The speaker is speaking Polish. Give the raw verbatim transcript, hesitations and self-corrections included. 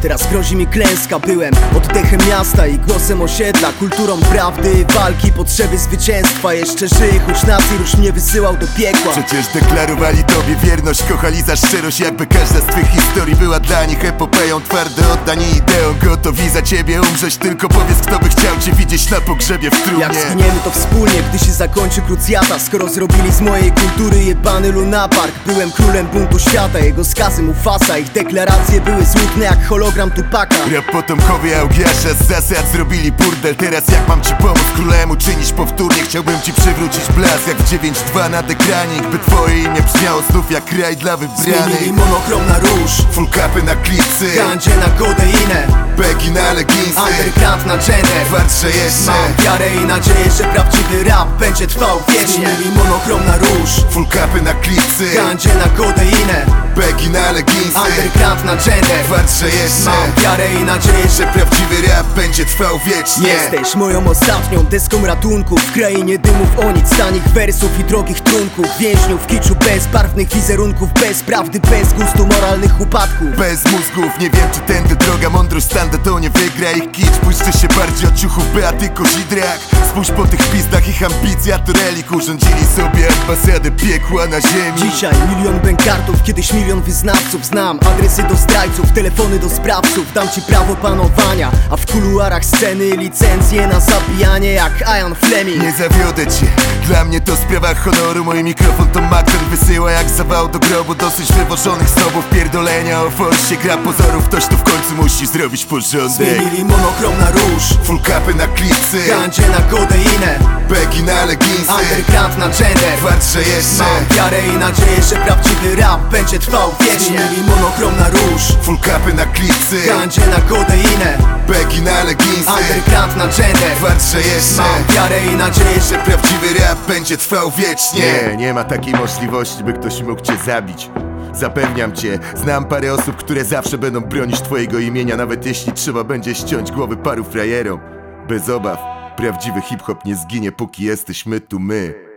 teraz grozi mi klęska. Byłem oddechem miasta i głosem osiedla, kulturą prawdy, walki, potrzeby zwycięstwa. Jeszcze żyję, choć nas i już mnie wysyłał do piekła. Przecież deklarowali tobie wierność, kochali za szczerość, jakby każda z twych historii była dla nich epopeją. Twarde oddani ideą, gotowi za ciebie umrzeć. Tylko powiedz, kto by chciał cię widzieć na pogrzebie w trumnie. Jak zginiemy to wspólnie, gdy się zakończy krucjata. Skoro zrobili z mojej kultury jebany lunapark. Byłem królem buntu świata, jego skazy Mufasa. Ich deklaracje były złudne jak hologram Tupaka. Rap potomkowie Augiasza z zasad zrobili burdel. Teraz jak mam ci pomóc królemu czynić powtórnie, chciałbym ci przywrócić blask jak w dziewięć dwa na ekranik, by twoje imię brzmiało znów jak kraj dla wybranych. Zmienili monochrom na róż, full capy na klipsy, gandzie na kodeinę, begi na leginsy, underground na gender. Fakt, że jeszcze mam wiarę i nadzieję, że prawdziwy rap będzie trwał wiecznie. Zmienili monochrom na róż, full capy na klipsy, gandzie na kodeinę, begi na leginsy, underground na gender. Fakt, że jeszcze mam wiarę i nadzieję, że prawdziwy rap będzie trwał wiecznie. Jesteś moją ostatnią deską ratunku w krainie dymów o nic, tanich wersów i drogich trunków. Więźniów kiczu bez barwnych wizerunków, bez prawdy, bez gustu, moralnych upadków. Bez mózgów, nie wiem czy tędy droga, mądrość standa to nie wygra ich kicz. Błyszczy się bardziej od ciuchów Beaty Kozidrak. Spójrz po tych pizdach, ich ambicja to relik. Urządzili sobie ambasadę piekła na ziemi. Dzisiaj milion bękartów, kiedyś milion wyznawców. Znam adresy do zdrajców, telefony do sprawców. Dam ci prawo panowania, a w kuluarach sceny licencje na zabijanie jak Ian Fleming. Nie zawiodę cię, dla mnie to sprawa honoru. Mój mikrofon to Magden wysyła jak zawał do grobu. Dosyć wywożonych snobów, pierdolenia o forsie, gra pozorów. Ktoś tu w końcu musi zrobić porządek. Zmienili monochrom na róż, full capy na klipsy, gandzie na kodeinę, begi na leginsy, underground na gender. Fakt, że jeszcze mam wiarę i nadzieję, że prawdziwy rap będzie trwał wiecznie. Zmienili monochrom na róż, full capy na klipsy, gandzie na kodeinę, begi na leginsy, underground na gender. Fakt, że jeszcze mam wiarę i nadzieję, że że prawdziwy rap będzie trwał wiecznie. Nie, nie ma takiej możliwości, by ktoś mógł cię zabić. Zapewniam cię, znam parę osób, które zawsze będą bronić twojego imienia, nawet jeśli trzeba będzie ściąć głowy paru frajerom. Bez obaw, prawdziwy hip-hop nie zginie, póki jesteśmy tu my.